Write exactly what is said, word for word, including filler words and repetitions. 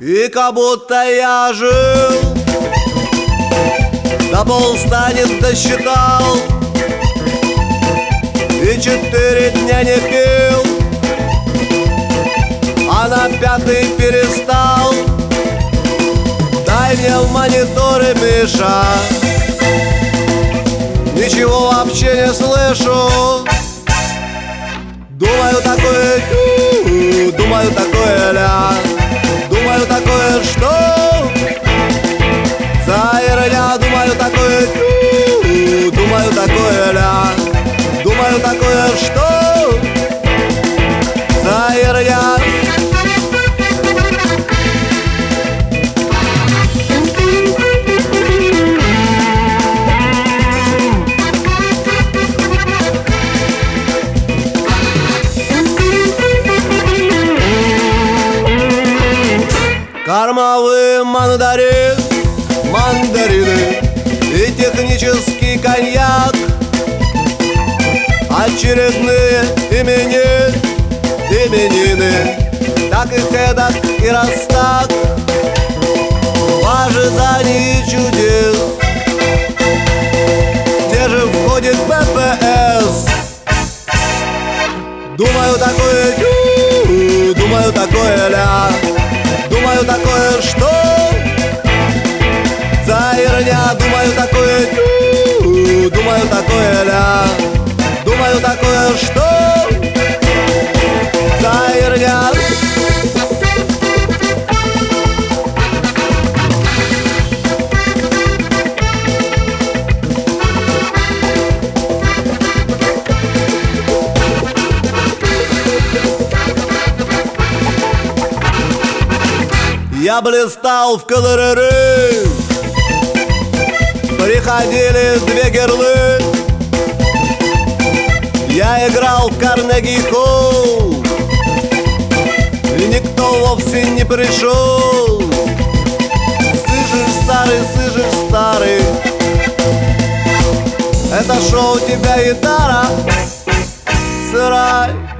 И как будто я жил, до полстанет досчитал, и четыре дня не пил, а на пятый перестал. Дай мне в мониторы, Миша, ничего вообще не слышу. Думаю такое тю, думаю такое ля, думаю такое что за херня. Думаю такое тю, думаю такое ля, думаю такое что за херня. Кормовые мандарин, мандарины и технический коньяк, очередные имени, именины, так и эдак и раз так, в ожидании чудес. Где же входит бэ пэ эс? Думаю такое тю, думаю такое ля, думаю такое что за херня. Думаю такое тю, думаю такое ля, думаю такое что за херня. Я блистал в ка эл эр эр, приходили две герлы. Я играл в Карнеги-холл, и никто вовсе не пришел. Слышишь, старый, слышишь, старый, это шоу, у тебя гитара сырая.